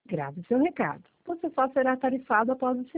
Grave seu recado. Você só será tarifado após o